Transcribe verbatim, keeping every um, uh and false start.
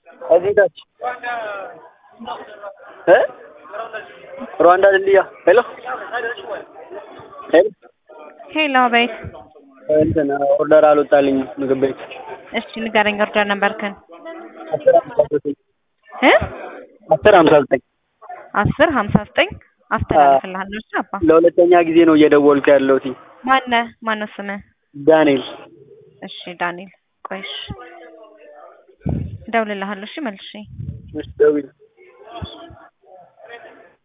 እዚህ ታች እ ሩዋንዳ ድልድያ ሄሎ ሄሎ ሄሎ ቤት እንትን ኦርደር አልወጣልኝ ምግብ ቤት እሺ ንገረኝ ኦርደር ነበርክን እ አስር ሃምሳ ዘጠኝ አስር ሃምሳ ዘጠኝ አስተላልፍልሃለሁ እሺ አባ ለሁለተኛ ጊዜ ነው እየደወልኩ ያለሁት ማነህ ማነው ስምህ ዳንኤል እሺ ዳንኤል ቆይሽ እደውልልሃለሁ እሺ መልሼ እሺ ደውዪ